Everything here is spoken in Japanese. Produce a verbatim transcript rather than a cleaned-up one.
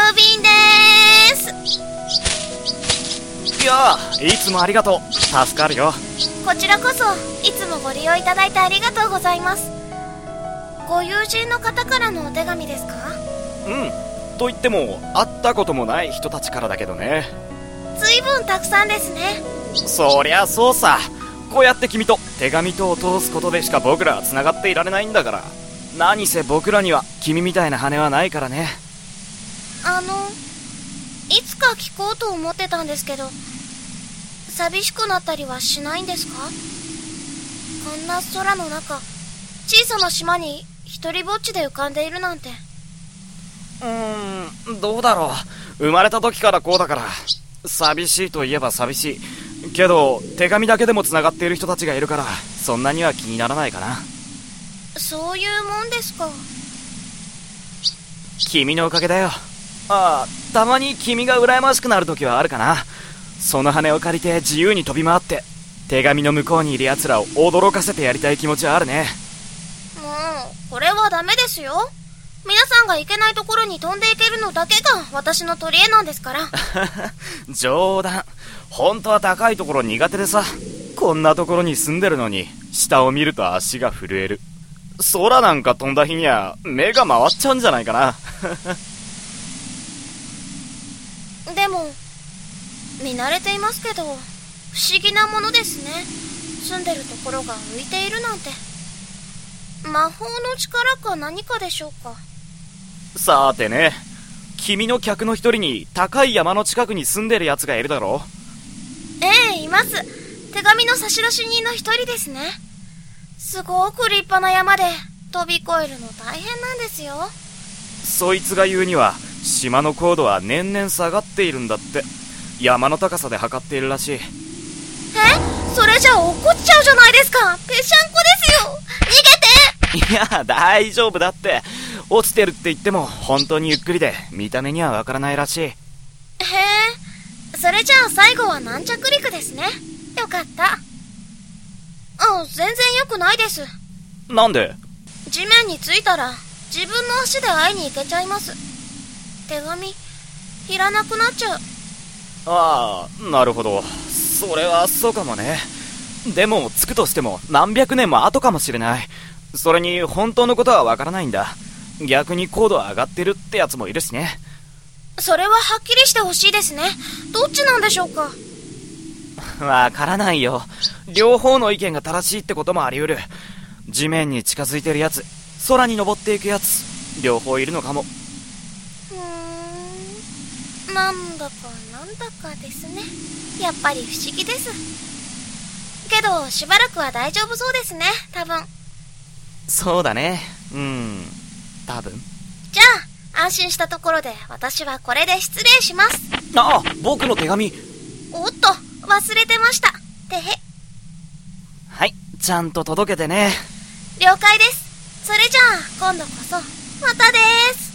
便でーす。 いやあ、いつもありがとう。助かるよ。 こちらこそいつもご利用いただいてありがとうございます。ご友人の方からのお手紙ですか？ うん、と言っても会ったこともない人たちからだけどね。 ずいぶんたくさんですね。 そりゃそうさ。こうやって君と手紙とを通すことでしか僕らは繋がっていられないんだから。何せ僕らには君みたいな羽はないからね。 あのいつか聞こうと思ってたんですけど、寂しくなったりはしないんですか？こんな空の中、小さな島に一人ぼっちで浮かんでいるなんて。 うーん、どうだろう。生まれた時からこうだから。寂しいといえば寂しいけど、手紙だけでも繋がっている人たちがいるから、そんなには気にならないかな。 そういうもんですか。 君のおかげだよ。ああ、たまに君が羨ましくなる時はあるかな。その羽を借りて自由に飛び回って手紙の向こうにいる奴らを驚かせてやりたい気持ちはあるね。 もうこれはダメですよ。皆さんが行けないところに飛んでいけるのだけが私の取り柄なんですから。 冗談。本当は高いところ苦手でさ。こんなところに住んでるのに下を見ると足が震える。空なんか飛んだ日には目が回っちゃうんじゃないかな。 でも見慣れていますけど、不思議なものですね。住んでるところが浮いているなんて。魔法の力か何かでしょうか。 さてね、君の客の一人に高い山の近くに住んでる奴がいるだろう。 ええ、います。手紙の差出人の一人ですね。すごく立派な山で飛び越えるの大変なんですよ。 そいつが言うには島の高度は年々下がっているんだって。山の高さで測っているらしい。 え、それじゃ落っこっちゃうじゃないですか。ぺしゃんこですよ。逃げて。 いや、大丈夫だって。落ちてるって言っても本当にゆっくりで見た目にはわからないらしい。 へえ、それじゃあ最後は軟着陸ですね。よかった。あ、全然良くないです。 なんで？ 地面に着いたら自分の足で会いに行けちゃいます。手紙いらなくなっちゃう。 ああ、なるほど。それはそうかもね。でも着くとしても何百年も後かもしれない。それに本当のことはわからないんだ。逆に高度は上がってるってやつもいるしね。 それははっきりしてほしいですね。どっちなんでしょうか。 わからないよ。両方の意見が正しいってこともあり得る。地面に近づいてるやつ、空に登っていくやつ、両方いるのかも。 うーん、なんだかなんだかですね。やっぱり不思議です。けどしばらくは大丈夫そうですね、多分。 そうだね。うん、多分。 じゃあ安心したところで私はこれで失礼します。 ああ、僕の手紙。 おっと、忘れてました。てへ。 はい、ちゃんと届けてね。 了解です。それじゃあ今度こそまたでーす。